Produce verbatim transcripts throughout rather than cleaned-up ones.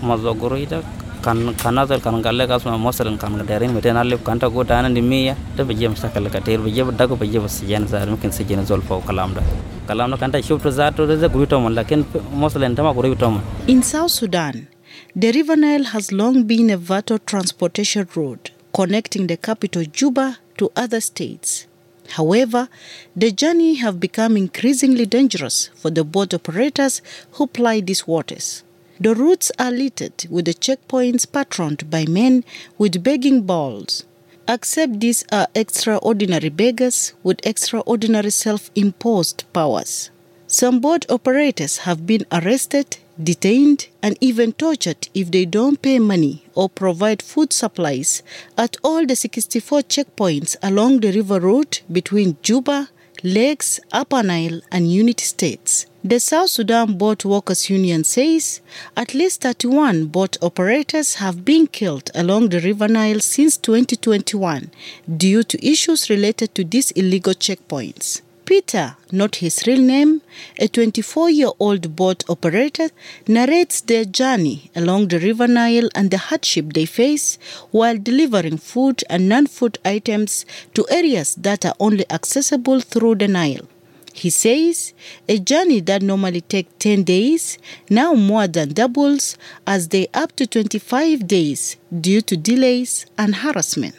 mazogoro ita kan kanatal kan galle kasma masalan kan darin meten alle kanta go tanan dimiya da beje msakal kater beje dago beje basiyan zar mumkin sijena zolfa kalamda kalamda kanta shufto zato da gruto mon lakin masalan tama gruto mon. In South Sudan, the River Nile has long been a vital transportation route connecting the capital Juba to other states. However, the journey have become increasingly dangerous for the boat operators who ply these waters. The routes are littered with the checkpoints patroned by men with begging bowls. Except these are extraordinary beggars with extraordinary self-imposed powers. Some boat operators have been arrested, detained, and even tortured if they don't pay money or provide food supplies at all the sixty-four checkpoints along the river route between Juba, Lakes, Upper Nile, and Unity States. The South Sudan Boat Workers Union says at least thirty-one boat operators have been killed along the River Nile since twenty twenty-one due to issues related to these illegal checkpoints. Peter, not his real name, a twenty-four-year-old boat operator, narrates their journey along the River Nile and the hardship they face while delivering food and non-food items to areas that are only accessible through the Nile. He says a journey that normally takes ten days now more than doubles as they up to twenty-five days due to delays and harassment.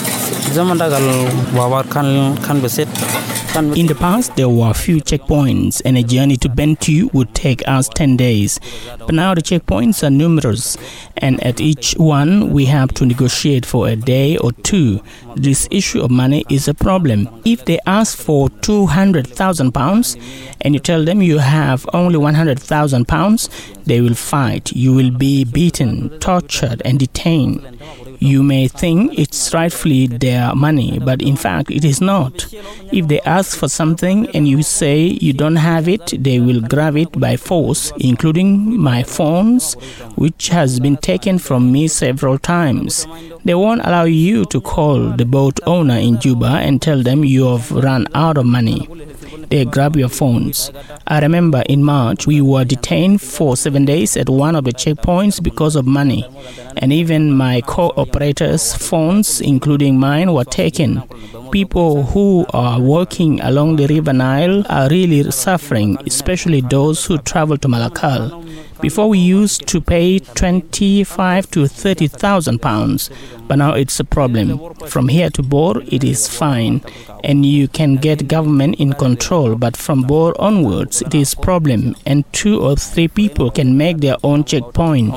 In the past, there were few checkpoints and a journey to Bentiu would take us ten days. But now the checkpoints are numerous and at each one we have to negotiate for a day or two. This issue of money is a problem. If they ask for two hundred thousand pounds and you tell them you have only one hundred thousand pounds, they will fight. You will be beaten, tortured and detained. You may think it's rightfully their money, but in fact it is not. If they ask for something and you say you don't have it, they will grab it by force, including my phones, which has been taken from me several times. They won't allow you to call the boat owner in Juba and tell them you have run out of money. They grab your phones. I remember in March, we were detained for seven days at one of the checkpoints because of money. And even my co-operators' phones, including mine, were taken. People who are working along the River Nile are really suffering, especially those who travel to Malakal. Before we used to pay twenty-five to thirty thousand pounds, but now it's a problem. From here to Bor, it is fine, and you can get government in control. But from Bor onwards, it is problem, and two or three people can make their own checkpoint.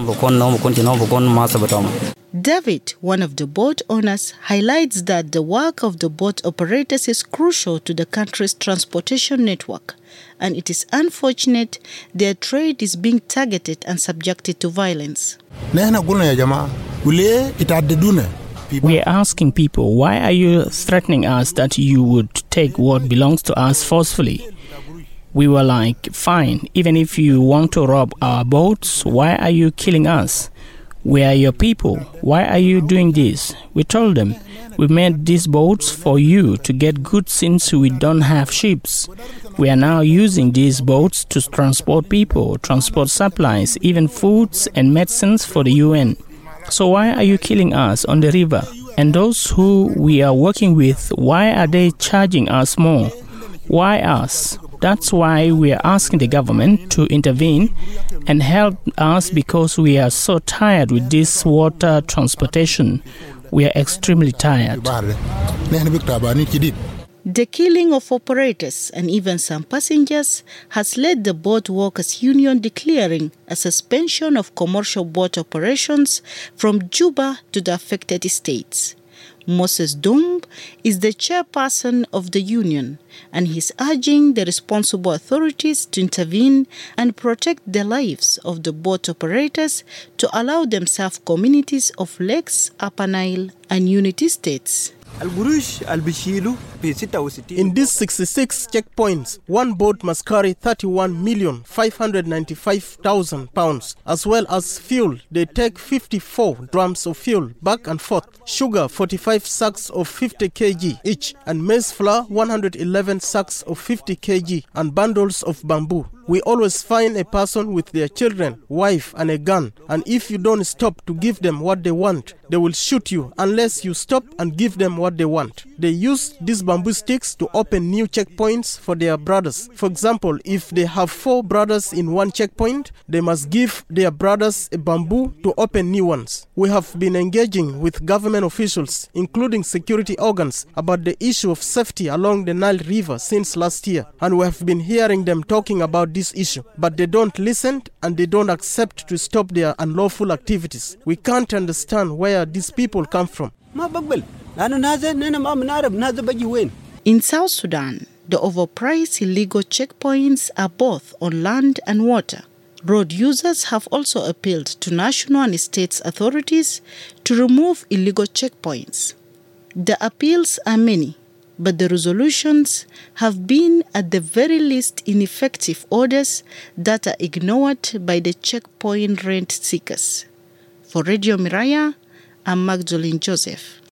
David, one of the boat owners, highlights that the work of the boat operators is crucial to the country's transportation network, and it is unfortunate their trade is being targeted and subjected to violence. We are asking people, why are you threatening us that you would take what belongs to us forcefully? We were like, fine, even if you want to rob our boats, why are you killing us? We are your people. Why are you doing this? We told them, we made these boats for you to get goods since we don't have ships. We are now using these boats to transport people, transport supplies, even foods and medicines for the U N. So why are you killing us on the river? And those who we are working with, why are they charging us more? Why us? That's why we are asking the government to intervene and help us, because we are so tired with this water transportation. We are extremely tired. The killing of operators and even some passengers has led the Boat Workers Union declaring a suspension of commercial boat operations from Juba to the affected states. Moses Dumb is the chairperson of the union, and he's urging the responsible authorities to intervene and protect the lives of the boat operators to allow them serve communities of Lakes, Upper Nile, and Unity States. In these sixty-six checkpoints, one boat must carry thirty-one million five hundred ninety-five thousand pounds, as well as fuel. They take fifty-four drums of fuel back and forth, sugar forty-five sacks of fifty kilograms each, and maize flour one hundred eleven sacks of fifty kilograms, and bundles of bamboo. We always find a person with their children, wife, and a gun, and if you don't stop to give them what they want, they will shoot you unless you stop and give them what they want. They use these bamboo sticks to open new checkpoints for their brothers. For example, if they have four brothers in one checkpoint, they must give their brothers a bamboo to open new ones. We have been engaging with government officials, including security organs, about the issue of safety along the Nile River since last year, and we have been hearing them talking about this issue, but they don't listen and they don't accept to stop their unlawful activities. We can't understand where these people come from. In South Sudan, the overpriced illegal checkpoints are both on land and water. Road users have also appealed to national and state authorities to remove illegal checkpoints. The appeals are many, but the resolutions have been at the very least ineffective orders that are ignored by the checkpoint rent seekers. For Radio Miraya, I'm Magdalene Joseph.